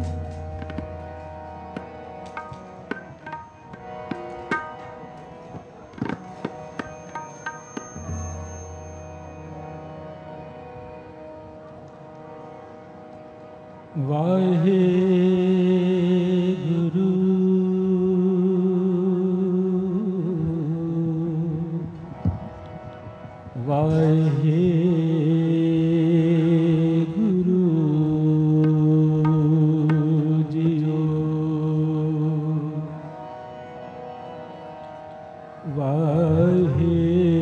वाहे गुरु वाहे गुरु जियो वाहे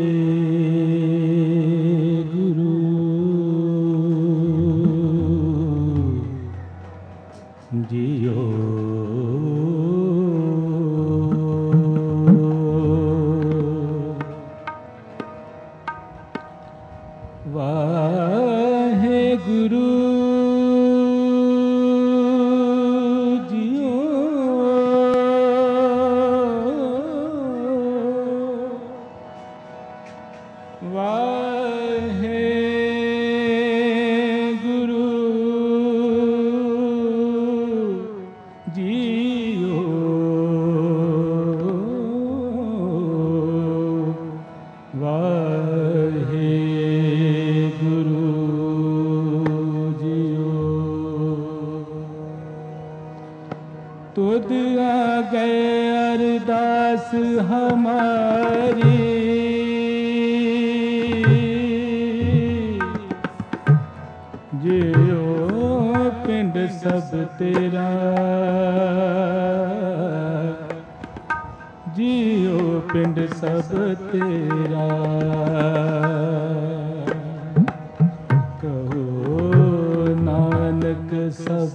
जियो वाहे गुरु जियो वाहे गुरु जियो वाहे गुरु जियो तुद आ गए अरदास हमारी जियो पिंड सब तेरा जियो पिंड सब तेरा कहो नानक सब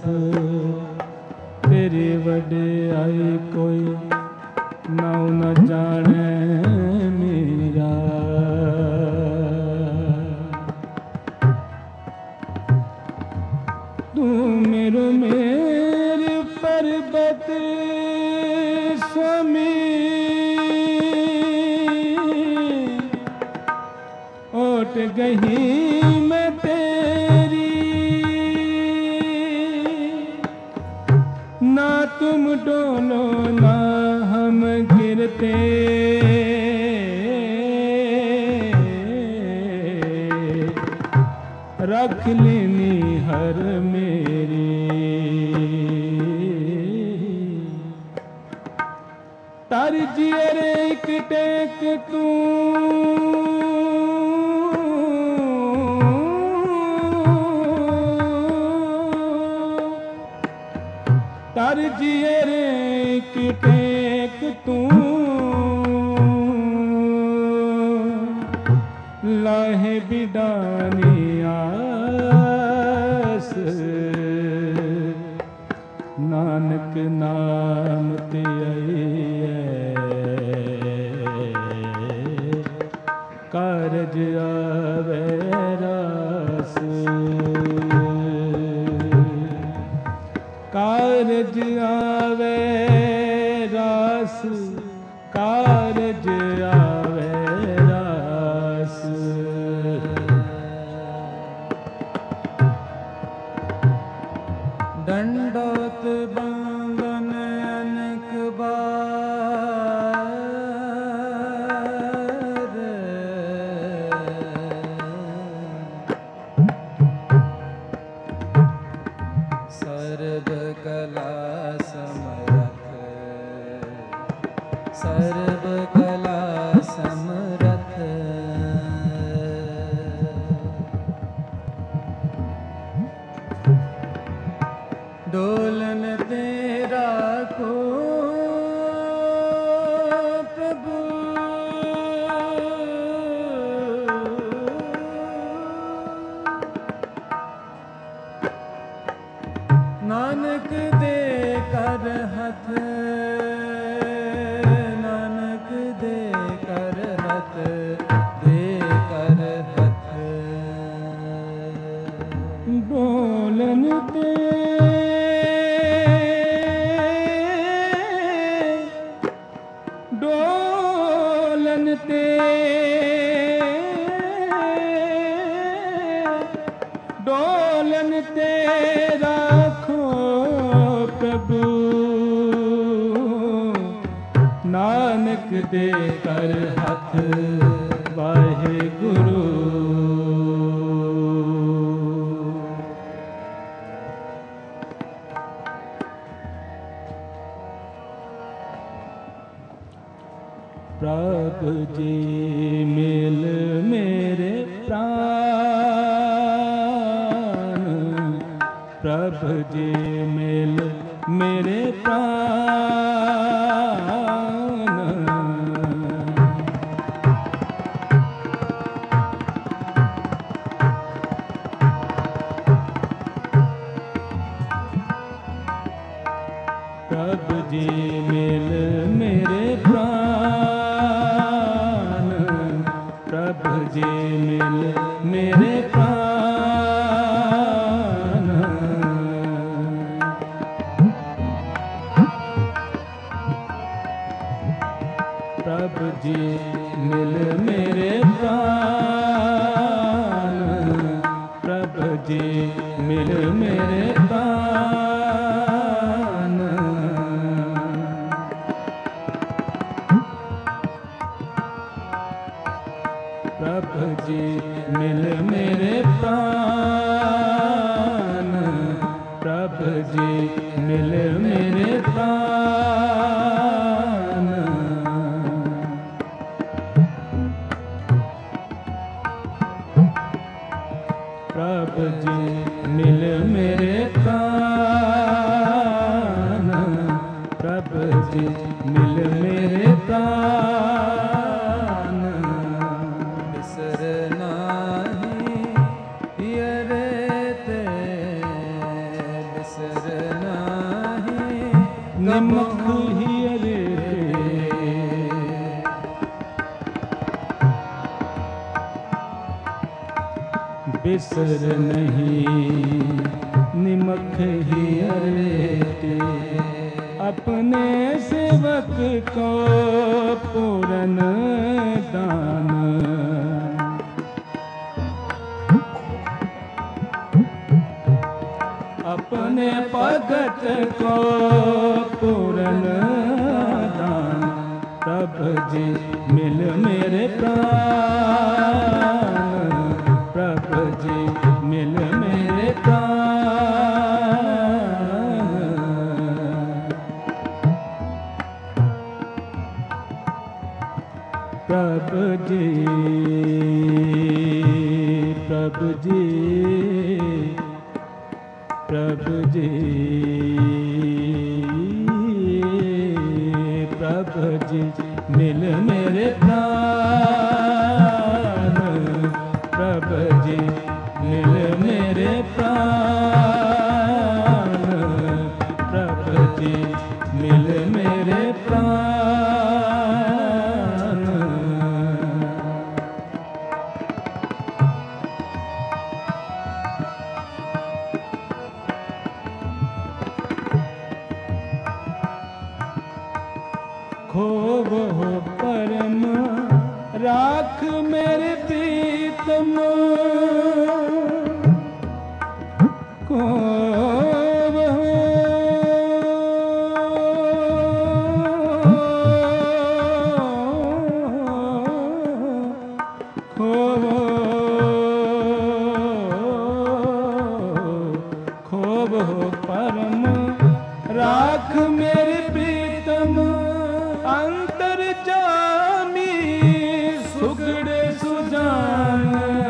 तेरी वड्याई कोई नाउ न जाने मेरा तू मेरो मेरे पर्वत स्वामी ओट गही मैं तेरी ना तुम डोलो ना हम गिरते रख लेनी हर मेरी तार जियर एक टेक तू तार जियर एक टेक तू लाहे बिडानी आस नानक नाम ते कारज आवे रास कारज आवे रास कारज आवे रास दंडोत बंदन अनेक बार सर्व कला समरथ सर्व कला समरथ डोलन तेरा को प्रभु नानक दे कर हथ नानक दे कर हथ दे कर हथ डोलन ते डोलन ते डोलन ते राखो प्रभु नानक दे कर हथ वाहे गुरु। प्रभु जी मिल मेरे प्राण, प्रभु जी मिल मेरे प्राण। प्रभु जी मिल मेरे प्राण, प्रभु जी मिल मेरे प्राण। प्रभु जी मिल मेरे प्राण, प्रभु जी मिल मेरे प्राण। प्रभु जी मिल मेरे प्राण, प्रभु जी मिल मेरे प्राण। प्रभु जी मिल मेरे प्राण, प्रभु जी मिल मेरे प्राण। बिसरना ही रे ते, बिसरना ही नमक ही रे बिसर नहीं निमख ही अरेते। अपने सेवक को पूरन दान, अपने भगत को पूरन दान। प्रभु जी मिल मेरे प्राण, प्रभु जी मिल मेरे प्राण। प्रभु जी, प्रभु जी, प्रभु जी, प्रभु जी मिल मेरे प्राण, प्रभु जी मिल मेरे प्राण, प्रभु जी मिल मेरे प्राण। खोबो परम राख मेरे प्रीतम, खोबो खोबो खोबो परम राख मेरे प्रीतम। अंतर जामी सुगड़े सुजान,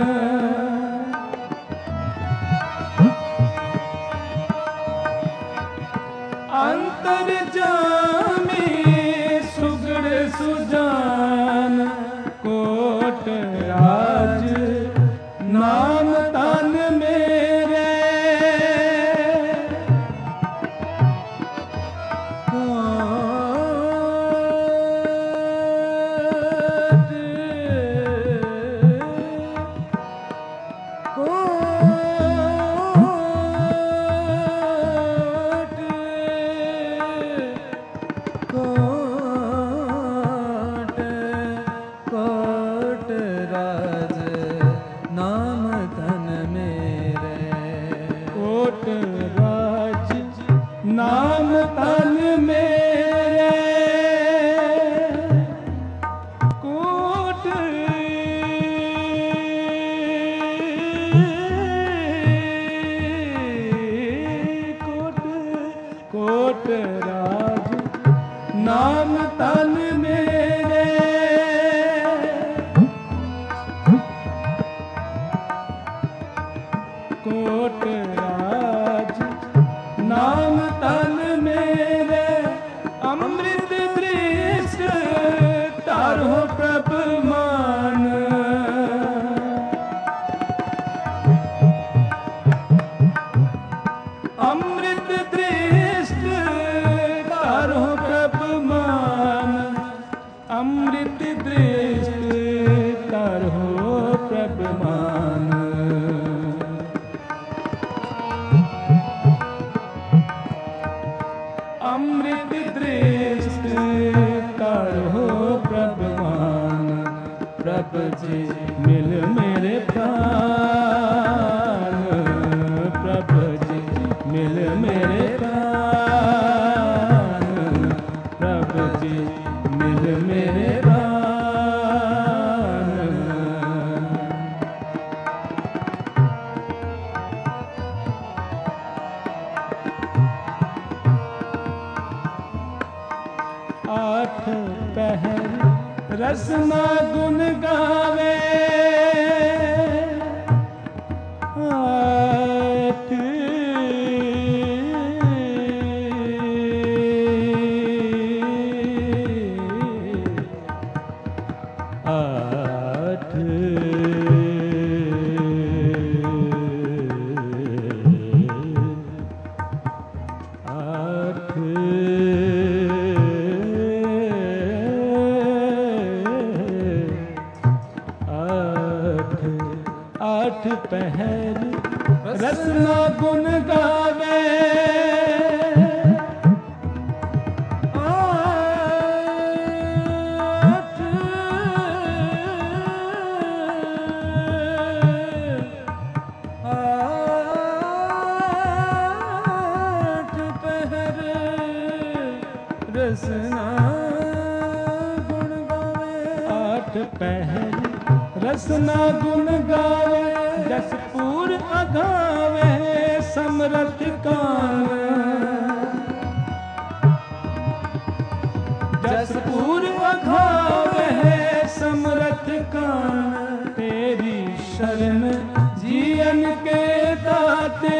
अंतर जामी सुगड़े सुजान। कोट राज नाम तन मेरे, कोट राज नाम धन मेरे, कोट राज नाम ਤਨ ਮੇਰੇ ਕੋਟ ਕੋਟ ਰਾਜ ਨਾਮ ਤਨ ਮੇਰੇ ਕੋਟ ਰਾਜ ਨਾਮ ਤਨ ਮੇਰੇ ਅੰਮ੍ਰਿਤ ਦ੍ਰਿਸ਼ਟ ਧਾਰੋ ਪ੍ਰਭ ਮਾਨ ਅੰਮ੍ਰਿਤ ਦ੍ਰਿਸ਼ਟ ਧਾਰੋ ਪ੍ਰਭ ਮਾਨ ਅੰਮ੍ਰਿਤ ਦ੍ਰਿਸ਼ਟ ਧਾਰੋ ਪ੍ਰਭ ਮਾਨ ਅੰਮ੍ਰਿਤ ਦ੍ਰਿਸ਼ਟ ਧਾਰੋ ਪ੍ਰਭ ਮਾਨ ਪ੍ਰਭ ਜੀ ਮਿਲ ਮੇਰੇ ਪ੍ਰਾਨ ਪ੍ਰਭ ਜੀ ਮਿਲ ਮੇਰੇ ਪ੍ਰਾਨ ਪ੍ਰਭ ਜੀ ਮਿਲ ਮੇਰੇ ਪ੍ਰਾਨ ਆਠ ਪਹਿਰ ਰਸਨਾ ਗੁਣ ਗਾਵੇ ਆਠ ਆਠ ਆਠ ਆਠ ਪਹਿਰ ਰਸਨਾ ਗੁਣ ਗਾਵੇ ਆਠ ਪਹਿਰ ਰਸਨਾ ਗੁਣ ਗਾਵੇ ਆਠ ਪਹਿਰ ਰਸਨਾ ਗੁਣ ਗਾਵੇ ਜਸ ਪੂਰ ਅਗਾਵੇ ਸਮਰਥ ਕਾਨ ਜਸ ਪੂਰ ਅਗਾਵੇ ਸਮਰਥ ਕਾਨ ਤੇਰੀ ਸ਼ਰਨ ਜੀਵਨ ਕੇ ਦਾਤੇ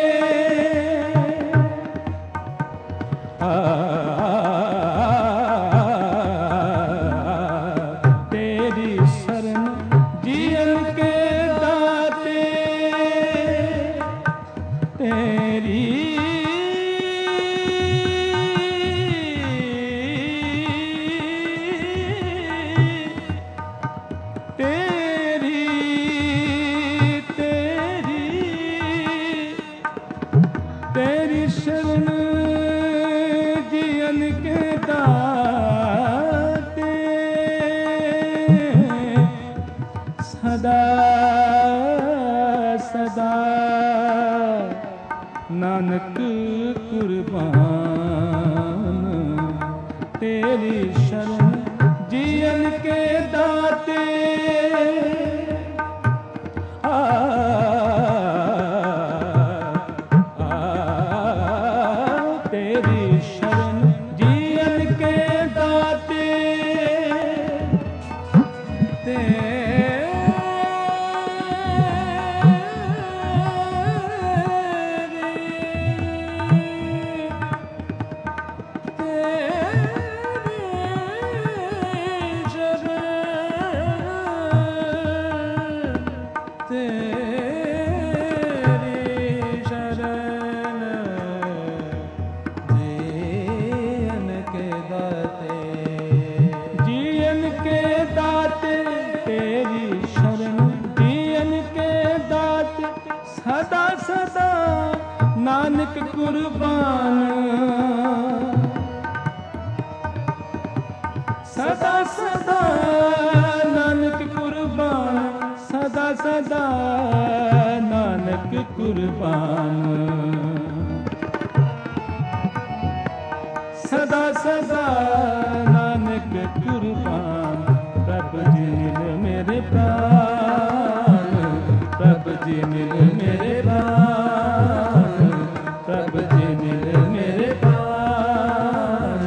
ਤੇਰੀ ਸ਼ਰਨ ਜੀਵਨ ਕੇ ਦਾਤੇ ਤੇਰੀ ਤੇਰੀ ਤੇਰੀ ਤੇਰੀ ਸ਼ਰਨ ਜੀਵਨ ਕੇ ਦਾਤੇ ਸਦਾ ਸਦਾ ਨਾਨਕ ਕੁਰਬਾਨ ਤੇਰੀ ਸ਼ਰਨ ਜੀਵਨ ਕੇ ਦਾਤੇ ਤੇਰੀ ਸ਼ਰਨ ਜੀਵਨ ਕੇ ਦਾਤੇ ਸਦਾ ਸਦਾ ਨਾਨਕ ਕੁਰਬਾਨ ਸਦਾ ਸਦਾ ਨਾਨਕ ਕੁਰਬਾਨ ਸਦਾ ਸਦਾ ਨਾਨਕ ਕੁਰਬਾਨ सदा सदा नानक कुर्बान। प्रभु जी मिल मेरे प्राण, प्रभु जी मिल मेरे प्राण, प्रभु जी मिल मेरे प्राण।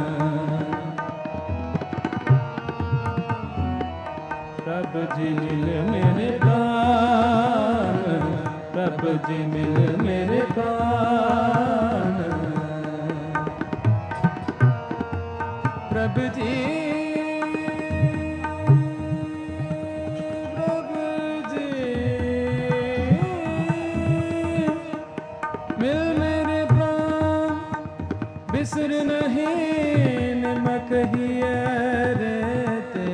प्रभु जी मिल मेरे प्राण, प्रभु जी मिल मेरे प्राण। प्रभु जी मिल मेरे प्राण। बिसर नहीं निमक ही रहते,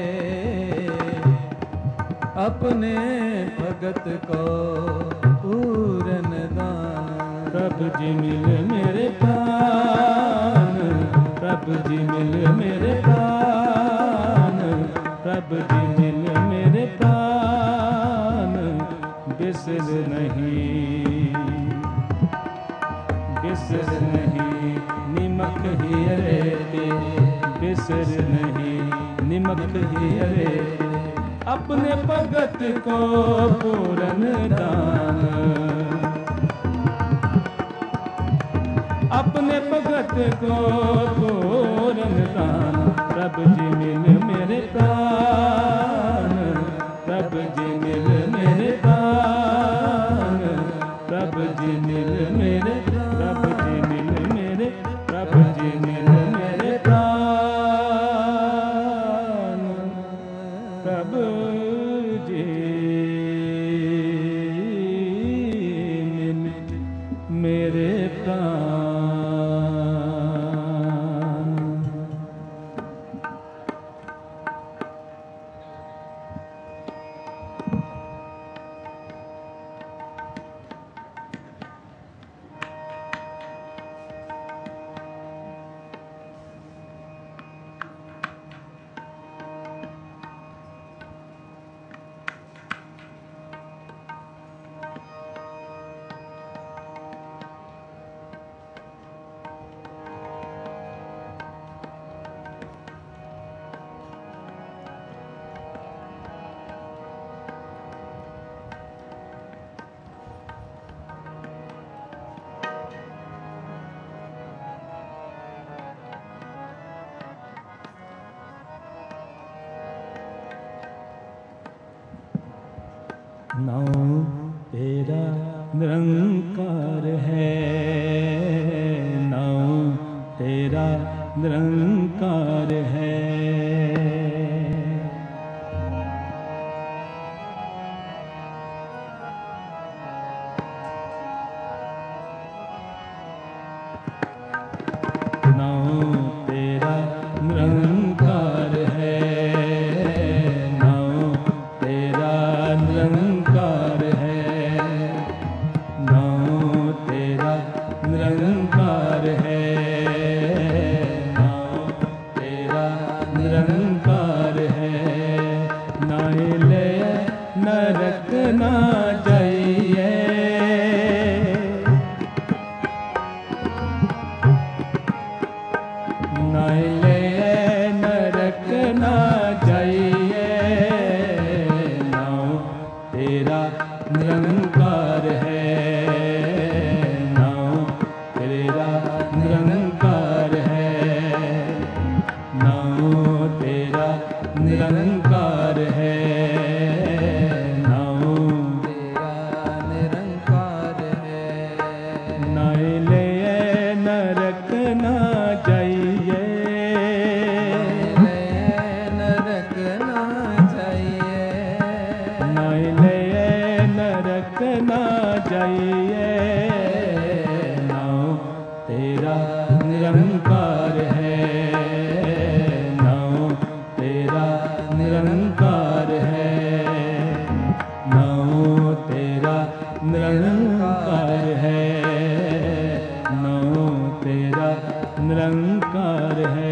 अपने भगत को पूरन दान। प्रभु जी मिल मेरे प्राण, प्रभु जी मिल मेरे प्राण, प्रभु जी मिल मेरे प्राण। बिसर नहीं, बिसर नहीं निमक ही रहते, बिसर नहीं निमक ही रहते, अपने भगत को पूरन दान। अपने भगत को पूरन दान। प्रभु जी मिल मेरे प्राण, प्रभु जी मिल मेरे प्राण, प्रभु जी मिल मेरे, प्रभु जी मिल मेरे, प्रभु जी मिल मेरे प्राण, प्रभु जी मिल मेरे प्राण। नाम तेरा निरंकार है, नाम तेरा निरंकार है। नाम तेरा निरंकार है, नाम तेरा निरंकार है, नाम तेरा निरंकार है, नाम तेरा निरंकार है। नाहि ले नरक ना जाइए, नाहि ले नरक ना जाइए, नाम तेरा निरंकार है, नाम तेरा निरंकार है, नाम तेरा निरंकार है, नाम तेरा निरंकार है। नाहि ले नरक ना जाइए, नरक ना जाइए, नाहि ले नरक ना जाइए, नाम तेरा निरंकार है, नाम तेरा निरंकार है, नाम तेरा निरंकार है, नाम तेरा निरंकार है।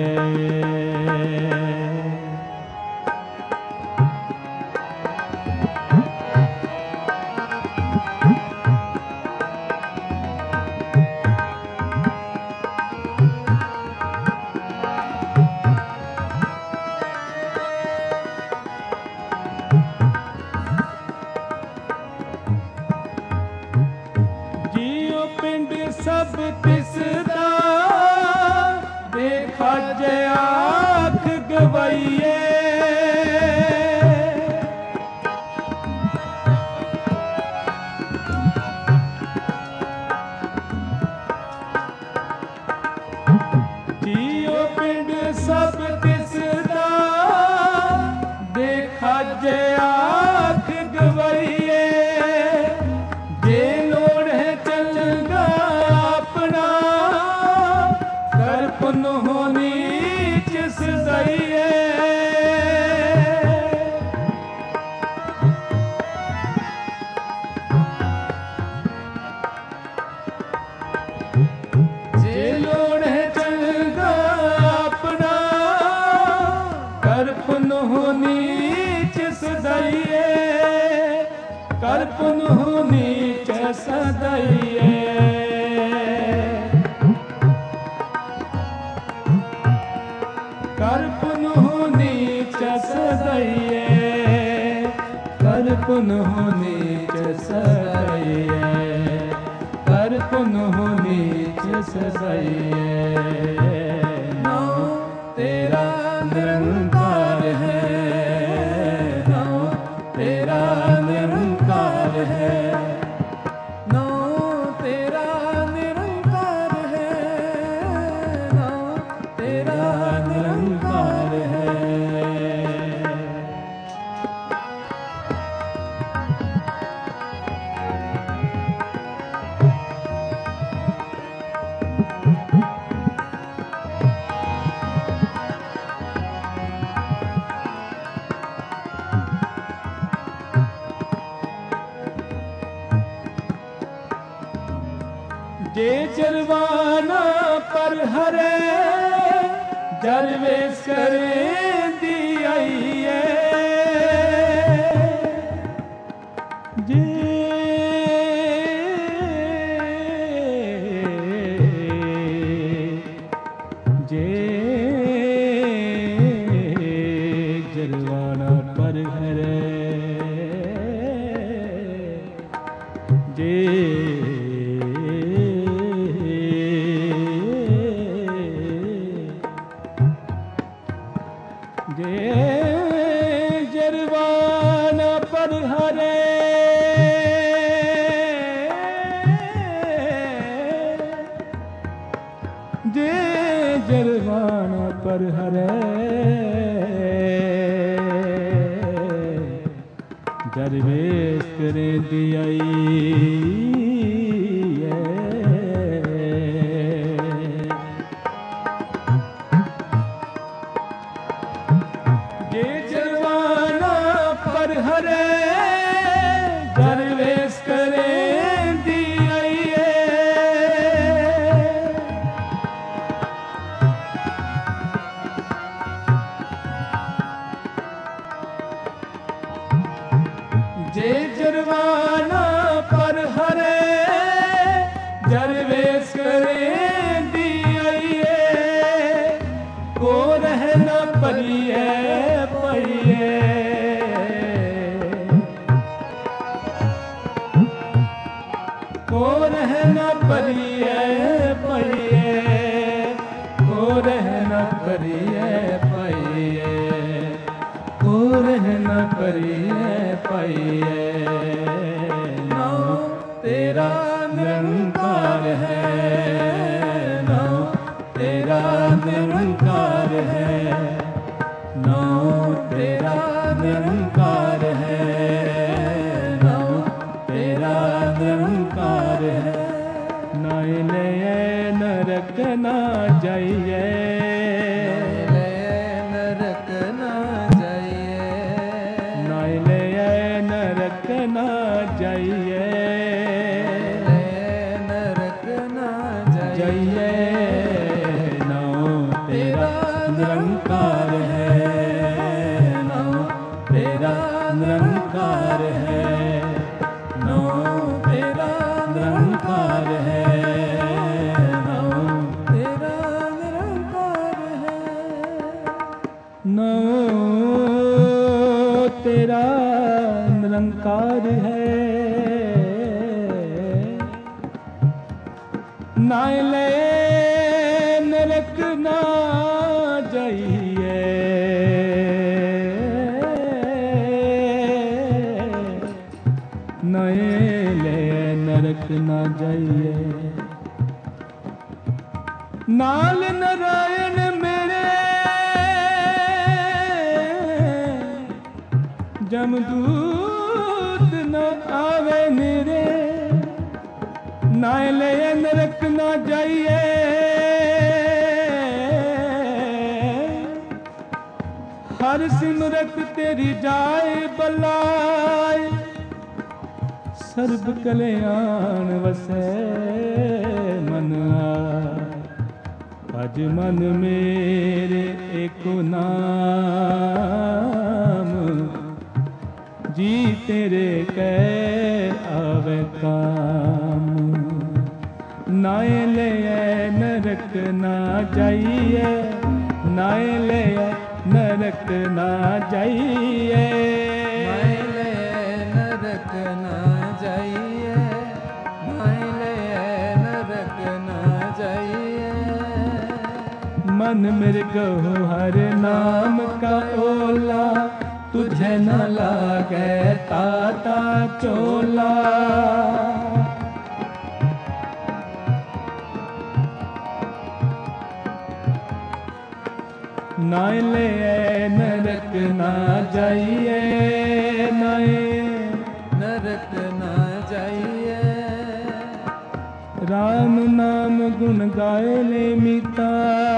तिसदा देखा जे आँख गवाइए। जियो पिंड सब तिसदा देखा जे आँख गवाइए। जे लोड़ है चलगा अपना कर पुन होनी जिस सहिए। जे लोड़ है चलगा अपना कर पुन होनी जिस सहिए। कर पुन होनी जिस सहिए। कर पुन नीच सदैये। कर पुन नीच सदैये। कर पुन नीच सदैये। नाम तेरा निरंकार है। नाम तेरा निरंकार है। नाम तेरा निरंकार है। नाम तेरा निरंकार है। जे जरवाना पर हरे जरवेश करे दियाइए। जे जे जरवाना पर हरे जे जरवाना पर हरे जे जरवाना पर हरे जरवेश करे दियाई। जे जरवाना पर हरे जरवेश करे दियाइए। जे जरवाना पर हरे जरवेश करे दियाइए। को रहना परिए परिए। को रहना परिए परिए। को रहना परिए परिए। को रहना परिए परिए। नाम तेरा निरंकार है। नाम तेरा निरंकार है। नाम तेरा निरंकार है। नाम तेरा निरंकार है। नाय ले नरक ना जाइए। नरक ना जाइए। नाय ले नरक ना जाइए। नरक ना जाइए। नाम तेरा निरंकार है। नाम तेरा निरंकार है। नाम तेरा निरंकार है। नाम तेरा निरंकार है। नाम तेरा निरंकार है। नाय ले नरक ना जाइए, नए ले नरक ना जाइए। नाल नारायण मेरे जमदूत न आवे मेरे, नाय ले नरक ना जाइए। हर सिमरत तेरी जाए बलाए, सर्ब कल्याण वसै मन आए। अज मन मेरे एको नाम, जी तेरे कै आवे काम। नाय ले नरक ना जाइए, नाय ले नरक ना जाइए। नाय ले नरक ना जाइए, नाय ले नरक ना जाइए। मन मृगो हर नाम का ओला, तुझे न लागे ताता चोला। नाय ले नरक ना जाइए, नाय नरक ना जाइए। राम नाम गुण गाए ले मीता,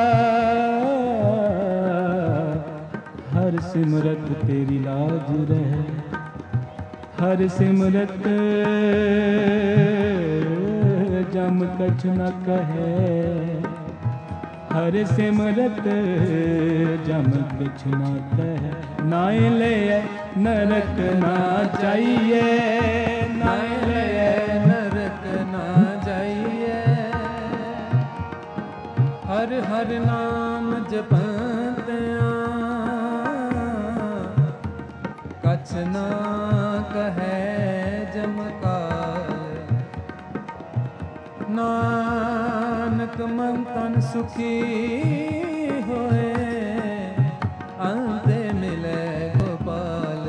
हर सिमरत तेरी लाज रहे। हर सिमरत जम कछ न कहे, हर सिमरत जम कछ न कहे। नाय ले नरक ना जाइए, नाय ले नरक ना जाइए। हर हर नाम जपतिया, कछ ना कहे जमकाल। नानक मन तन सुखी होए, अंते मिले गोपाल।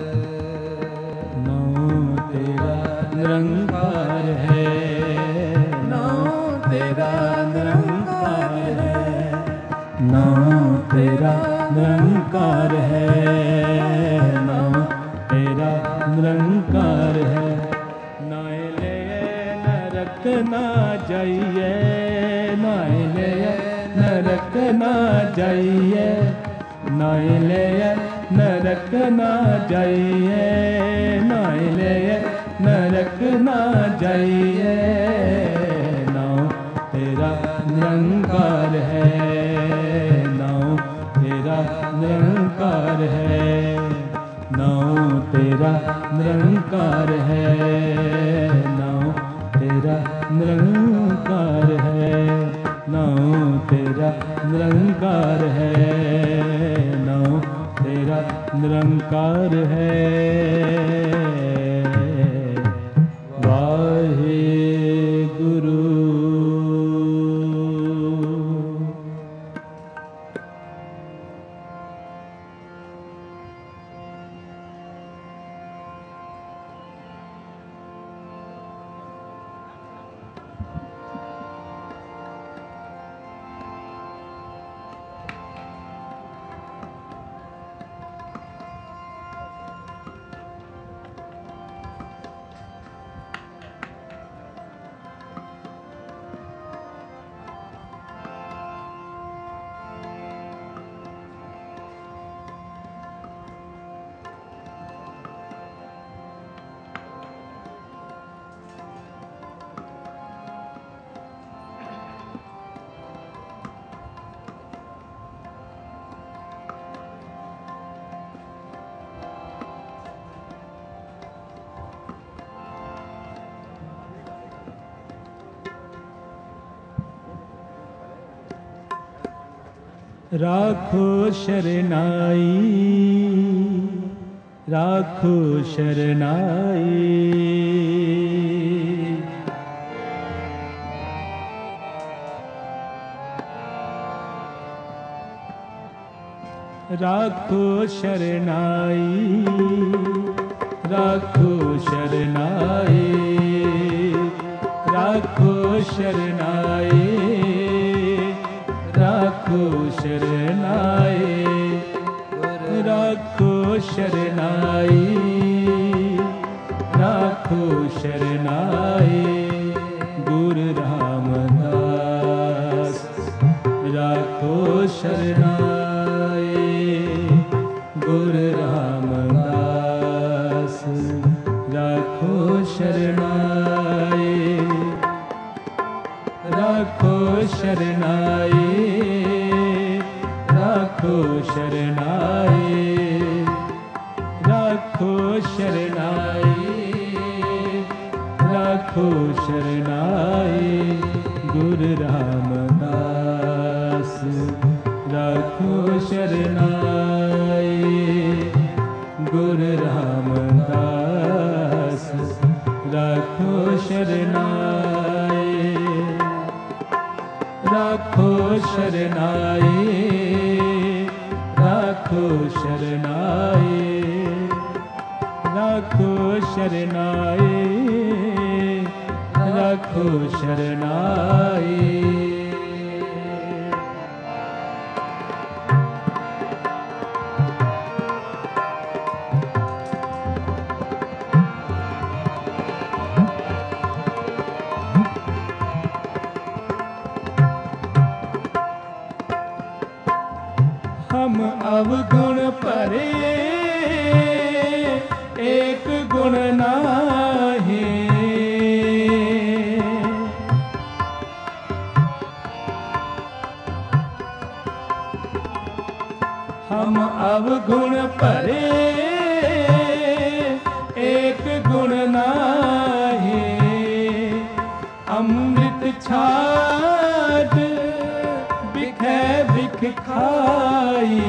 नाम तेरा निरंकार है, नाम तेरा निरंकार है, नाम तेरा निरंकार है, नाम तेरा निरंकार है। नाय ले नरक ना जाइए, नाय ले नरक ना जाइए, नाय ले नरक ना जाइए, नाय ले नरक ना जाइए। नाम तेरा निरंकार है, नाम तेरा निरंकार है, नाम तेरा निरंकार है, नाम तेरा निरंकार है, नाम तेरा निरंकार है, नाम तेरा निरंकार है। वाहेगुरु। राखो शरनाई, राखो शरनाई। राखो शरणाई, राखो शरणाई, राखो शरणाई, राखो शरणाई, राखो शरणाई, राखो शरणाई। गुरु रामदास राखो शरणाई, गुरु रामदास राखो शरणाई, राखो शरणाई, राखो शरणाई, राखो शरणाई, राखो शरणाई। गुरु रामदास राखो शरणाई, गुरु रामदास राखो शरणाई, राखो शरणाई, राखो शरणाई, राखो शरणाई, राखो शरणाई। हम अवगुण परे एक गुण नाहि, हम अवगुण परे एक गुण नाहि। अमृत छाट बिखै बिख खाई,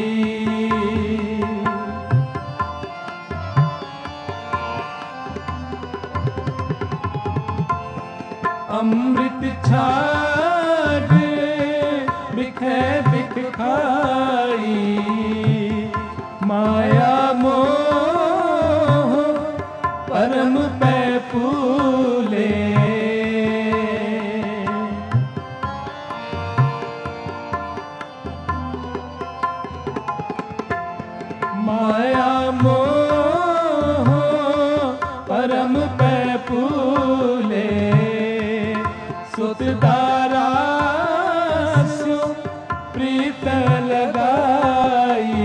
अमृत छाट बिखै बिख खाई। माया मोह परम पै फूले, माया मोह परम पै फूले। सुत दारा सो प्रीत लगाई,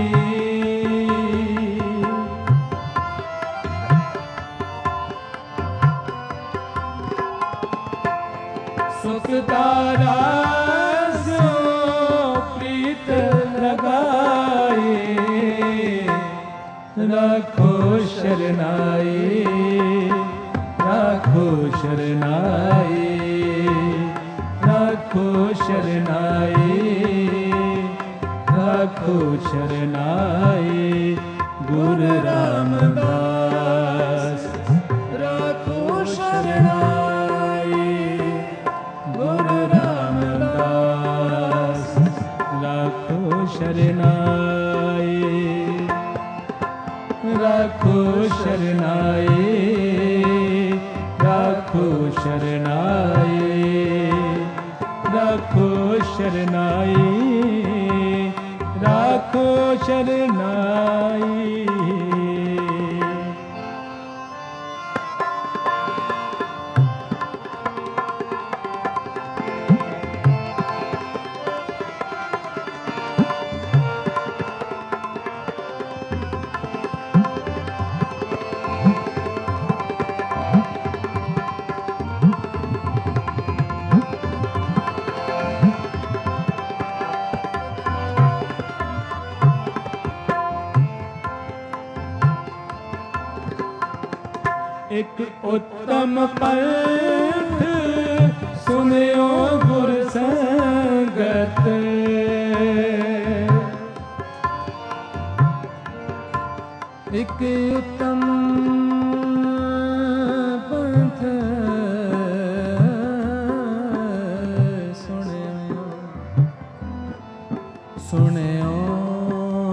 सुत दारा सो प्रीत लगाई। राखो शरणाई, राखो शरणाई, राखो शरणाई, राखो शरणाई। गुरु रामदास राखो शरणाई, गुरु रामदास राखो शरणाई, राखो शरणाई, राखो शरणाई, राखो शरणाई, राखो शरणाई। एक उत्तम पंथ सुनियो गुर संगत, एक उत्तम पंथ सुनियो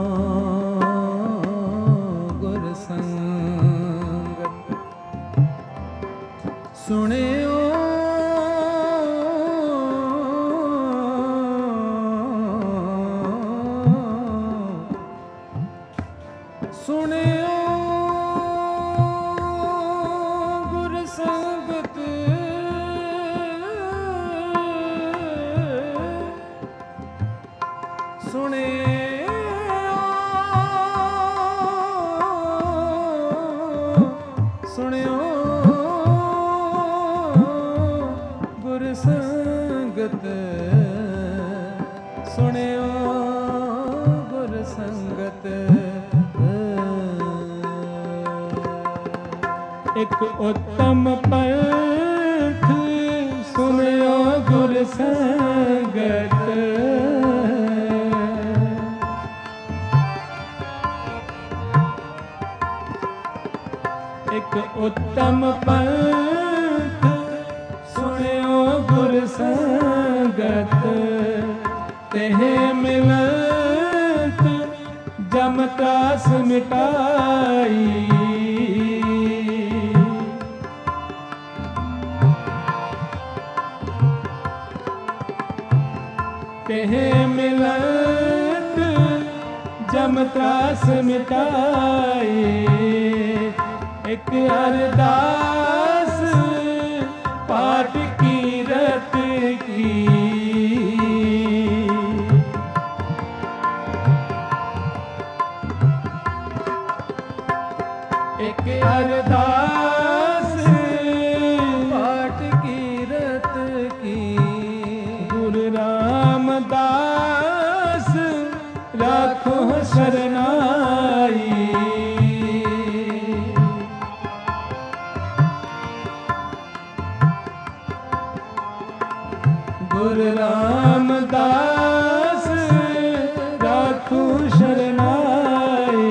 सुनियो गुर संगत। एक उत्तम पंथ सुनियो गुर संगत। एक उत्तम पंथ सुनियो गुर संगत। तेह मिलत जम त्रास मिटाई। तेह मिलत जम त्रास मिटाई। एक अरदास पाठ की रत की। एक अरदास पाठ की रत की। गुरु रामदास राखो शरनाई। गुरु रामदास राखो शरनाई।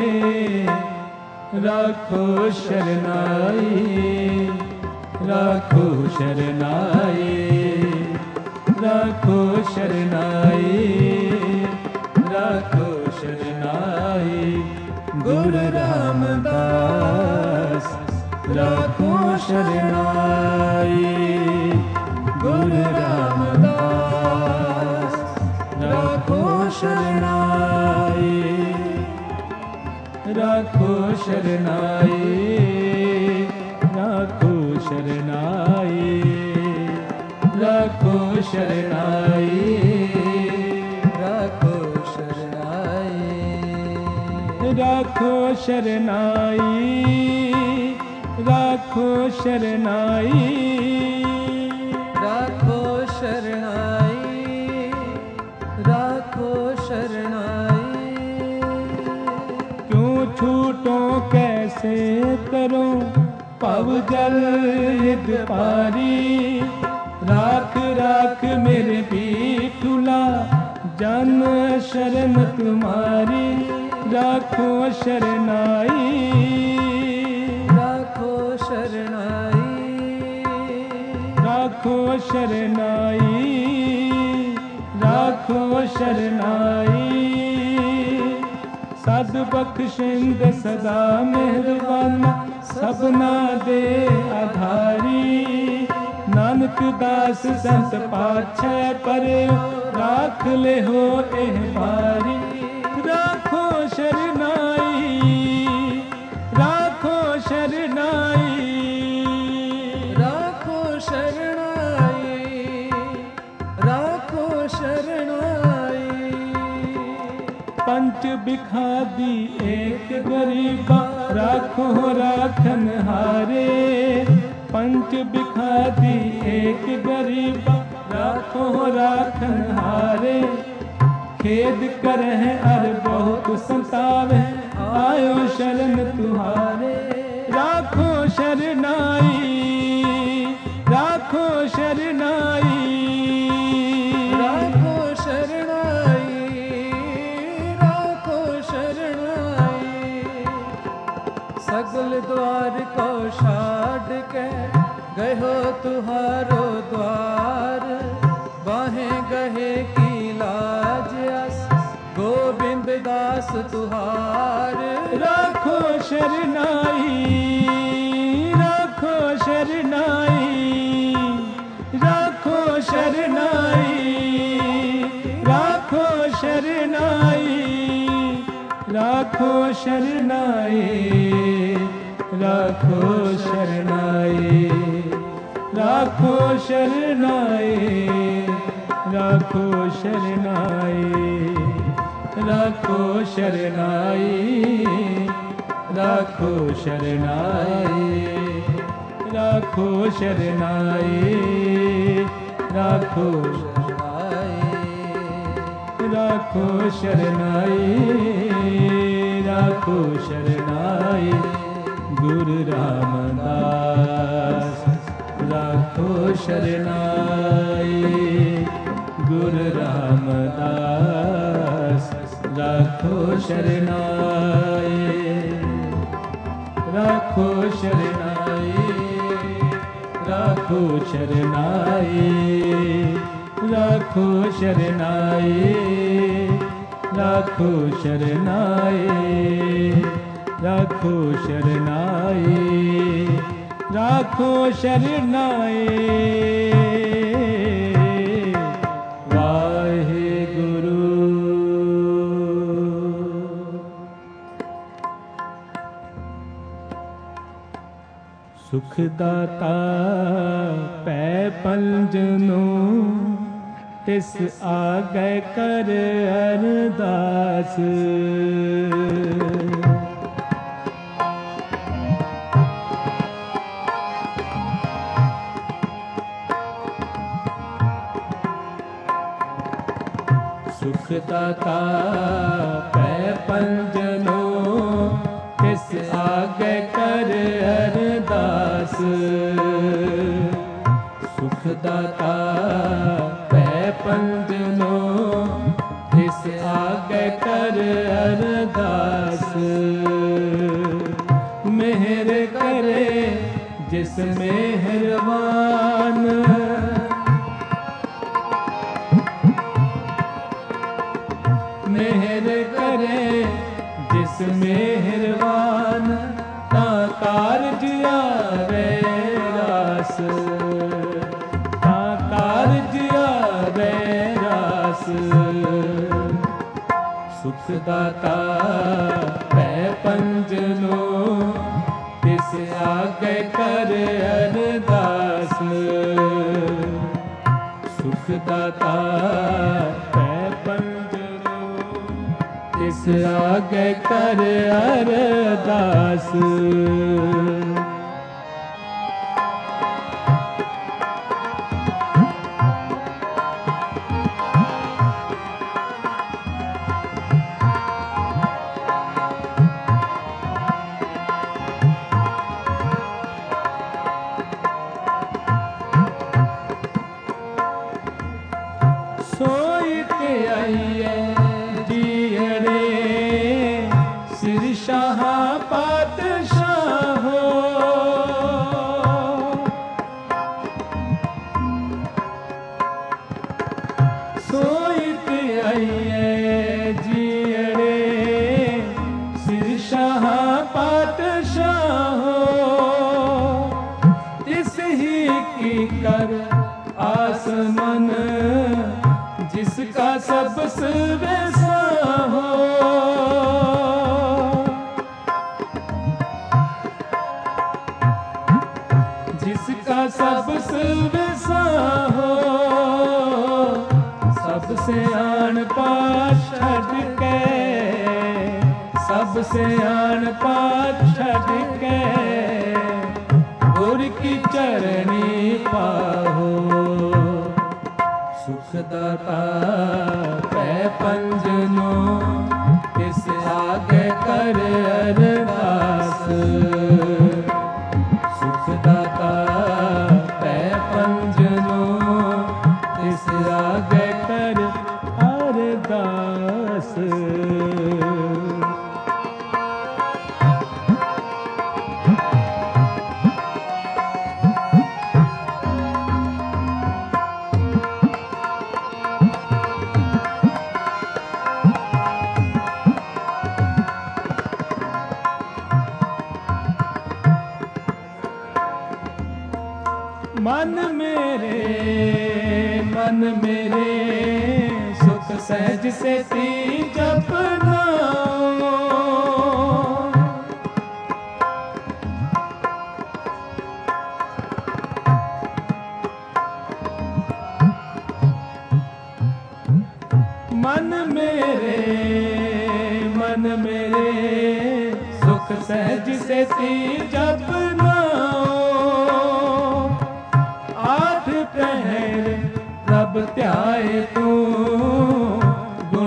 राखो शरनाई। राखो शरनाई। राखो शरनाई। राखो शरनाई। गुरु रामदास राखो शरनाई। गुरु रामदास राखो शरनाई। राखो शरनाई। राखो शरनाई। राखो शरनाई। राखो शरनाई। राखो शरनाई। राखो शरनाई। राखो शरनाई। राखो शरनाई। क्यों छूटो कैसे करो पव जल निद पारी। राख राख मेरे पीठुला जन शरण तुम्हारी। राखो शरनाई। राखो शरनाई। राखो शरनाई। राखो शरनाई। सद बख्शिंद सदा मेहरबाना सबना दे आधारी। नानक दास संत पाछे परे राख ले हो एह बारी। राखो शरनाई। राखो शरनाई। राखो शरनाई। राखो शरनाई। पंच बिखादी एक गरीबा राखो राखन हारे। पंच बिखादी एक गरीबा राखो राखन हारे। खेद करह अर बहुत संतावे आयो शरण तुम्हारे। राखो शरनाई। राखो शरनाई। राखो शरनाई। राखो शरनाई। सगल द्वार को छाड़ के गए हो तुहारो द्वार। बाहें गहे की लाज अस गोविंद दास तुहार। राखो शरनाई। राखो शरनाई। राखो शरनाई। राखो शरनाई। राखो शरनाई। राखो शरनाई। राखो शरनाई। राखो शरनाई। राखो शरनाई। राखो शरनाई। राखो शरनाई। राखो राखो शरनाई, राखो शरनाई गुरु रामदास। राखो शरनाई गुरु रामदास। राखो शरनाई, राखो शरनाई, राखो शरनाई, राखो शरनाई, राखो शरनाई, राखो शरनाई, राखो शरनाई। सुख दाता पै पंजनो, तिस आगे कर अरदास। सुख दाता पै पंजनो, तिस आगे कर अरदास। सुख दाता पै पंजनो, तिस आगे कर अरदास। मेहर करे जिस मेहरबान, मेहर करे जिस मेहरबान, ता कारज आवे रास, ता कारज आवे रास। सुख दाता पै पंजनो, तिस आगे कर अरदास। सुख दाता पै पंजनो, तिस आगे कर अरदास। सोई ते आइए जियड़े, सिर शाह पातशाह हो। सोई ते आइए जियड़े, सिर शाह पातशाह हो। तिस ही की कर आसमन, जिसका सब वैसा हो। जिसका सब वैसा हो। सबसे आन पाठ छड़ के, सबसे आन पाठ छड़ के, गुर की चरणी पाहो। सुख दाता पै पंजनो, तिस आगे कर अरदास। सुख दाता पै पंजनो, तिस आगे कर अरदास। मन मेरे सुख सहज से ती जपना। मन मेरे सुख सहज से ती जपना। आठ पहर रब ध्याए तू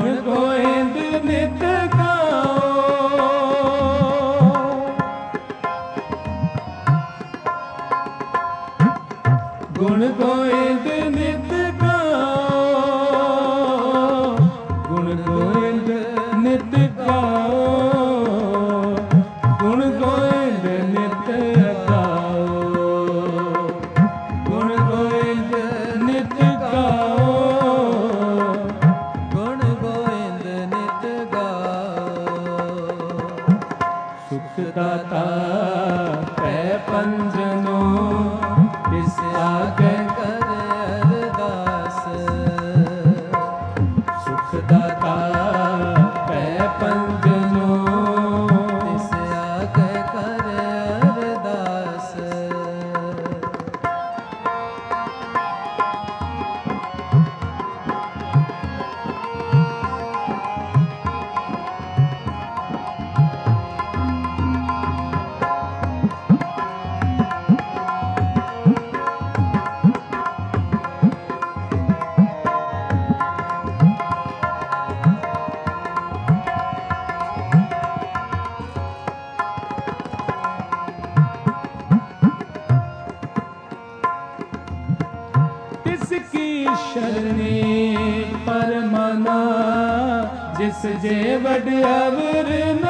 दाता पै पंजनो तिस आगे कर अरदास। शरणी परमाना जिस जे वड अवर न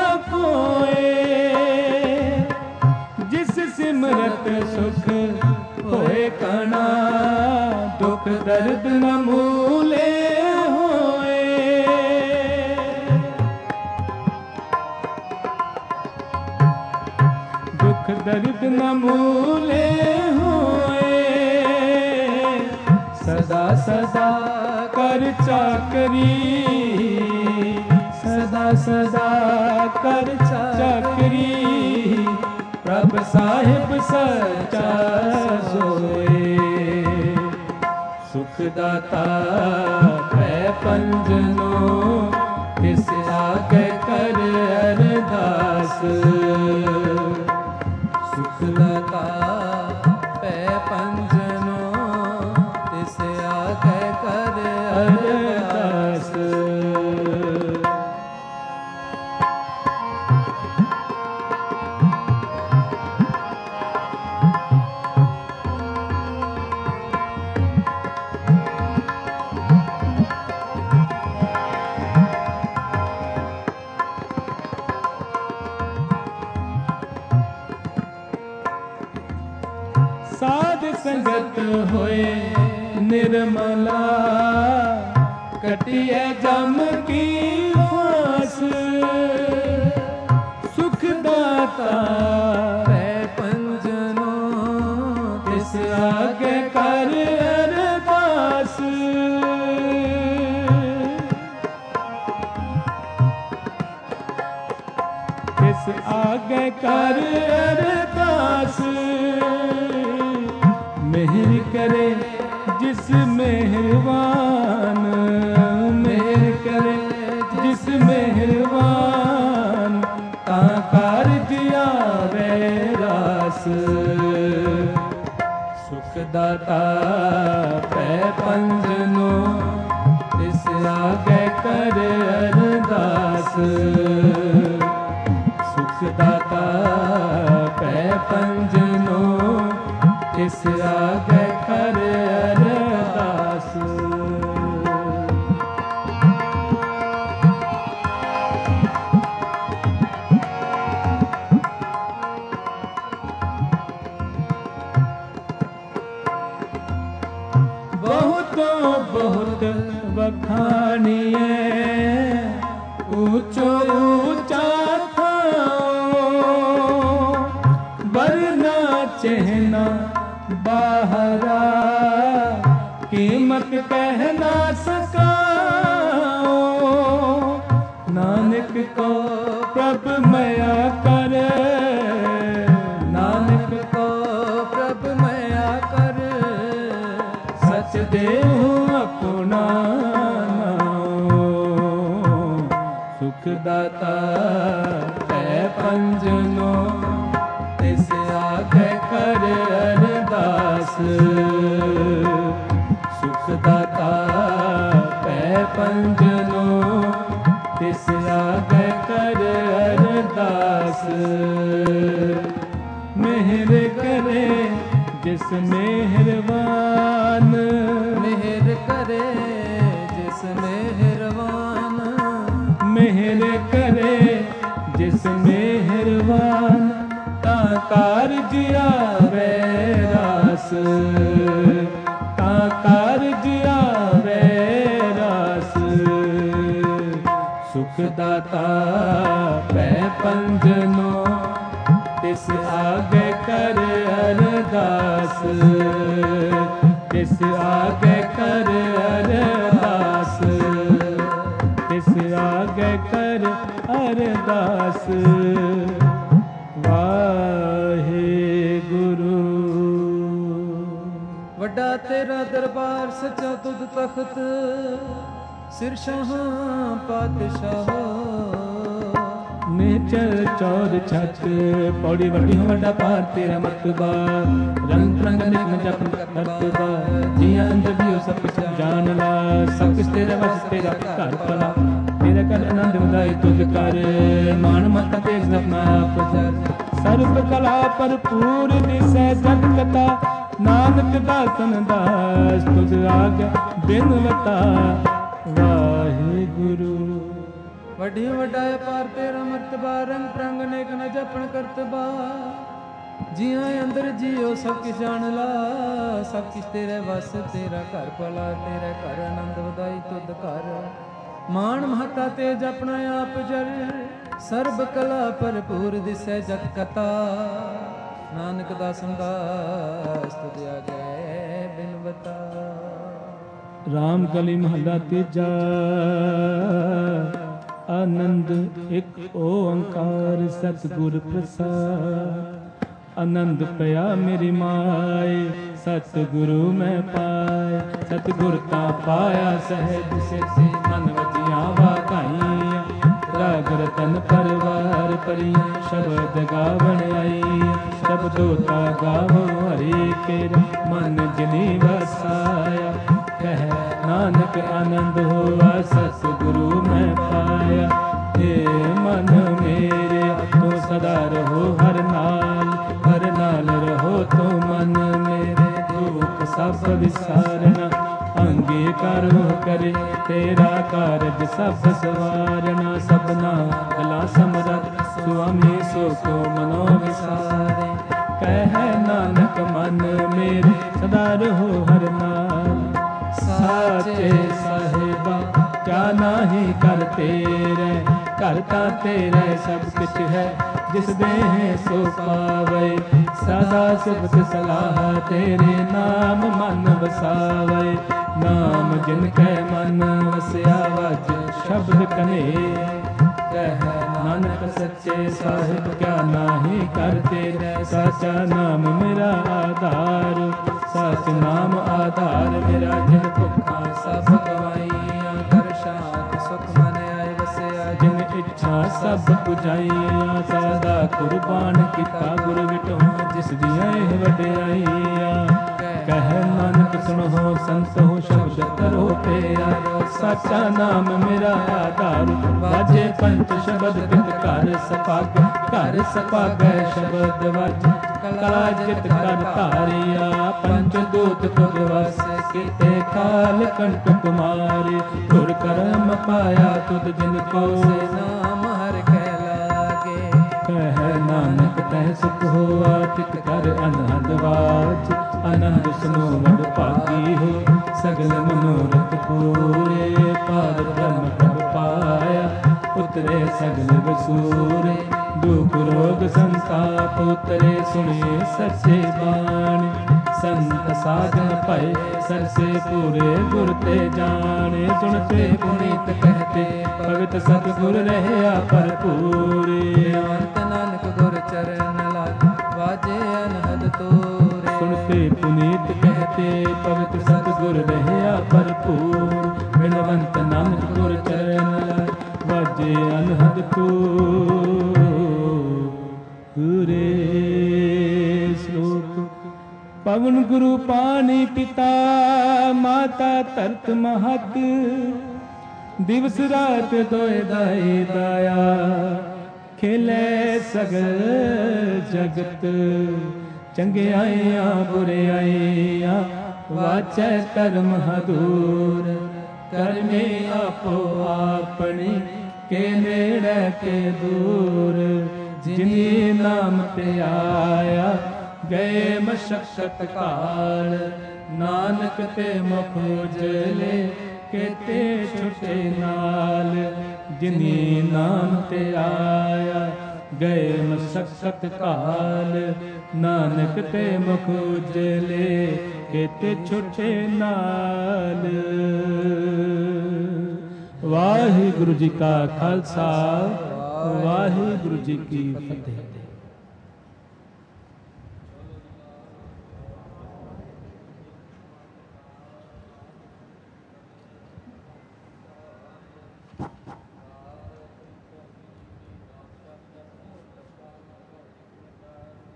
कोए, जिस सिमरत सुख होए कणा, दुख दर्द न मूले होए। दुख दर्द न मूले होए, सदा सदा कर चाकरी, सदा सदा कर चाकरी, प्रभ साहिब सच्चा सोए। सुख दाता पै पंजनो तिस आगे कर अरदास। सुख दाता पै पंजनो तिस आगे कर अरदास। साध संगत होए निर्मला, कटिए जम की फांस। सुख दाता पै पंजनो तिस आगे कर अरदास। तिस आगे कर अरदास। मेहर करे जिस मेहरबान, मेहर करे जिस मेहरबान, ता कारज आवे रास। सुख दाता पै पंजनो तिस आगे कर अरदास। सुख दाता पै पंजनो तिस आगे कर अरदास। बहुतों बहुत बखानिए ऊंचो ऊंचा वरना चहना बाहरा, कीमत कहना सका। नानक को प्रभ मया कर, नानक को प्रभ मया कर, सच देहु अपना नाम। सुख दाता पै पंजनो तिस आगे कर अरदास। सुख दाता पै पंजनो तिस आगे कर अरदास। मेहर करे जिस मेहरबान, मेहर करे जिस मेहरबान, मेहर करे जिस मेहरबान, ता कारज आवे रास। ता कारज आवे रास। सुख दाता पै पंजनो तिस आगे कर अरदास। तिस आगे कर अरदास। ਅਰਦਾਸ ਵਾਹਿਗੁਰੂ। ਵੱਡਾ ਤੇਰਾ ਦਰਬਾਰ ਸੱਚਾ ਤੁਧ ਤਖਤ, ਸਿਰ ਸ਼ਾਹਾਂ ਪਾਤਸ਼ਾਹੋ। ਨਿਚਰ ਚੌਰ ਛੱਤ ਪੌੜੀ ਵੱਡੀ ਹੋ ਵੱਡਾ ਪਾਰ ਤੇਰਾ ਮਰਤਬਾ। ਰੰਗ ਰੰਗ ਨਿਕ ਜਪ ਕਰਤਬਾ, ਜੀਆਂ ਅੰਦਰ ਵੀ ਸਭ ਕੁਛ ਜਾਣ ਲਾ। ਸਭ ਕੁਛ ਤੇਰਾ ਵਸ ਤੇਰਾ ਘਰ ਭਲਾ, ਤੇਰਾ ਕਰ ਆਨੰਦ ਵਧਾਈ ਤੁਧ ਕਰ। ਮਾਣ ਮਤ ਤੇਜ ਆਪਣਾ ਆਪ ਜਰ, ਸਰਬ ਕਲਾ ਭਰਪੂਰ ਦਿਸੈ ਜਗ ਕਥਾ। ਨਾਨਕ ਦਾਸਨ ਦਾਸ ਤੁਝ ਆਗਿਆ ਬਿਨਵਤਾ ਵਾਹਿਗੁਰੂ। ਵੱਡੀ ਵੱਡਾ ਪਾਰ ਤੇਰਾ ਮਰਤਬਾ, ਰੰਗ ਪ੍ਰੰਗ ਨੇਕ ਨ ਜਪਣ ਕਰਤਬਾ। ਜੀਆਂ ਅੰਦਰ ਜੀਓ ਸਭ ਕਿਛ ਜਾਣ ਲਾ। ਸਭ ਕਿਛ ਤੇਰੇ ਵਸ ਤੇਰਾ ਘਰ ਭਲਾ, ਤੇਰੇ ਘਰ ਆਨੰਦ ਵਧਾਈ ਤੁਧ ਘਰ। ਮਾਣ ਮਹਤਾ ਤੇਜ ਆਪਣਾ ਆਪ ਜਰ, ਸਰਬ ਕਲਾ ਭਰਪੂਰ ਦਿਸੈ ਜਗ ਕਥਾ। ਨਾਨਕ ਦਾਸਨ ਦਾਸ ਤੁਧ ਆਗੈ ਬਿਨਵਤਾ। ਰਾਮ ਕਲੀ ਮਹੱਲਾ ਤੀਜਾ। ਆਨੰਦ ਇੱਕ ਓੰਕਾਰ ਸਤਿਗੁਰ ਪ੍ਰਸਾਦ। ਆਨੰਦ ਪਿਆ ਮੇਰੀ ਮਾਏ, ਸਤਿਗੁਰੂ ਮੈਂ ਪਾਏ। ਸਤਿਗੁਰ ਤਾਂ ਪਾਇਆ ਸਹਿਜ ਸਿਰਸੀ, ਮਨ ਵਜੀਆਂ ਵਾਕਾਈਆਂ। ਰਾਗ ਰਤਨ ਪਰਵਾਰ ਪਰੀਆਂ, ਸ਼ਬਦ ਗਾਵਣ ਆਈ। ਸ਼ਬਦੋ ਤਾ ਗਾਵੋ ਹਰੀ ਕੇਰਾ, ਮਨ ਜਿਨੀ ਵਸਾਇਆ। ਕਹਿ ਨਾਨਕ ਆਨੰਦ ਹੋਆ, ਸਤਿਗੁਰੂ ਮੈਂ ਪਾਇਆ। ਏ ਮਨ ਮੇਰੇ ਤੂੰ ਸਦਾ ਰਹੋ ਹਰ ਨਾਲ, ਹਰ ਨਾਲ ਰਹੋ ਤੂੰ ਮਨ ਮੇਰੇ। ਦੁਖ ਸਭ ਵਿਸਾਰਨਾ, ਅੰਗੀਕਾਰ ਕਰੇ ਤੇਰਾ ਕਾਰਜ ਸਭ ਸਵਾਰਨਾ। ਸਭਨਾ ਭਲਾ ਸਮਰੱਥ ਸੁਆਮੀ ਸੋ ਕੋ ਮਨੋ ਵਿਸਾਰੇ। ਕਹਿ ਨਾਨਕ ਮਨ ਮੇਰੇ ਸਦਾ ਰਹੋ ਹਰ ਨਾਲ। ਸਾਚੇ ਸਾਹਿਬਾ ਕਿਆ ਨਾਹੀ ਕਰ ਤੇਰੇ, ਘਰ ਤਾਂ ਤੇਰੇ ਸਭ ਕੁਛ ਹੈ। ਜਿਸ ਦੇਹ ਸੋ ਪਾਵੇ, ਸਦਾ ਸਿਫਤ ਸਲਾਹ ਤੇਰੇ ਨਾਮ ਮਨ ਵਸਾਵੇ। ਨਾਮ ਜਿਨ ਕੈ ਮਨ ਵਸਿਆ, ਵਜ ਸ਼ਬਦ ਕਨੇ। ਕਹਿ ਨਾਨਕ ਸੱਚੇ ਸਾਹਿਬ ਕਿਆ ਨਾਹੀ ਕਰ ਤੇਰੇ। ਸਾਚਾ ਨਾਮ ਮੇਰਾ ਆਧਾਰ, ਸਚ ਨਾਮ ਆਧਾਰ ਮੇਰਾ। ਜਿਨ ਭੁੱਖਾਂ ਸਭ ਗਵਾਈਆਂ, ਕਰ ਸ਼ਾਂਤ ਸੁਖ ਮਨ ਆਏ ਵਸਿਆ। ਜਿਨ ਇੱਛਾ ਸਭ ਪੁਜਾਈਆਂ, ਸਦਾ ਕੁਰਬਾਨ ਕੀਤਾ ਗੁਰ ਵਿਟੋ। ਜਿਸ ਦੀਆਂ ਇਹ ਵਡਿਆਈਆਂ, ਕਹਿ ਨਾਨਕ ਸੁਣੋ ਸੰਤੋ ਸ਼ਬਦ ਕਰੋ ਪਿਆਰੋ। ਸਾਚਾ ਨਾਮ ਮੇਰਾ ਆਧਾਰ, ਵਾਜੇ ਪੰਚ ਸ਼ਬਦ ਬਿਦ ਘਰ ਸਪਾਗ। ਘਰ ਸਪਾਗੈ ਸ਼ਬਦ ਵਜ, ਕਲਾ ਜਿਤ ਕਰ ਧਾਰਿਆ। ਪੰਚ ਦੂਤ ਤੁਧ ਵਸ, ਕੀਤੇ ਕਾਲ ਕੰਟ ਕੁਮਾਰੇ। ਗੁਰ ਕਰਮ ਪਾਇਆ ਤੁਧ ਜਿਨ ਕੋ, ਸੇ ਨਾਮ ਹਰਿ ਕੈ ਲਾਗੇ। ਕਹਿ ਨਾਨਕ ਤੈ ਸੁਖ ਹੋਆ, ਤਿਤ ਕਰ ਅਨਹਦ ਵਾਚ। ਆਨੰਦ ਸੁਨੋ ਵਡ ਭਾਗੀ ਹੋ, ਸਗਲ ਮਨੋਰਥ ਪੂਰੇ। ਪਾਰ ਬ੍ਰਹਮ ਪ੍ਰਭ ਪਾਇਆ, ਉਤਰੇ ਸਗਲ ਵਸੂਰੇ। ਦੁਖ ਰੋਗ ਸੰਤਾਪ ਉਤਰੇ, ਸੁਣੇ ਸੱਚੇ ਬਾਣੀ। ਸੰਤ ਸਾਧਨ ਭਏ ਸਰਸੇ ਪੂਰੇ, ਗੁਰ ਤੇ ਜਾਣੇ। ਸੁਣਤੇ ਪੁਨੀਤ ਕਹਤੇ, ਭਗਤ ਸਤਿਗੁਰ ਰਹਿਆ ਭਰਪੂਰੇ। ਅੰਤ ਨਾਨਕ ਗੁਰ ਚਰਨ ਲਾਗ, ਵਾਜੇ ਅਨਹਦ ਤੋਰੇ। ਸੁਣਤੇ ਪੁਨੀਤ ਕਹਤੇ, ਭਗਤ ਸਤਿਗੁਰ ਰਹਿਆ ਭਰਪੂਰ। ਬਿਨਵੰਤ ਨਾਨਕ ਗੁਰ ਚਰਨ ਲਾਗ, ਵਾਜੇ ਅਨਹਦ ਤੋਰੇ। ਸ਼ਲੋਕ ਪਵਨ ਗੁਰੂ ਪਾਣੀ ਪਿਤਾ, ਮਾਤਾ ਧਰਤ ਮਹਤ। ਦਿਵਸ ਰਾਤ ਦੋਇ ਦਾਈ ਦਾਇਆ, ਖੇਲੇ ਸਗਲ ਜਗਤ। ਚੰਗਿਆਈਆਂ ਬੁਰਿਆਈਆਂ, ਵਾਚੈ ਧਰਮ ਹਦੂਰ। ਕਰਮੇ ਆਪੋ ਆਪਣੀ, ਕੇ ਨੇੜੇ ਕੇ ਦੂਰ। ਜਿਨੀ ਨਾਮ ਤੇ ਆਇਆ, ਗਏ ਮਸ਼ਕਤ ਕਾਲ। ਨਾਨਕ ਤੇ ਮੁਖ ਉਜਲੇ, ਕੇਤੇ ਛੁਟੇ ਨਾਲ। ਜਿਨੀ ਨਾਮ ਤੇ ਆਇਆ, ਗਏ ਮਸ਼ਕਤ ਕਾਲ। ਨਾਨਕ ਤੇ ਮੁਖ ਉਜਲੇ, ਕੇਤੇ ਛੁਟੇ ਨਾਲ। ਵਾਹਿਗੁਰੂ ਜੀ ਕਾ ਖਾਲਸਾ, ਵਾਹਿਗੁਰੂ ਜੀ ਕੀ ਫਤਿਹ।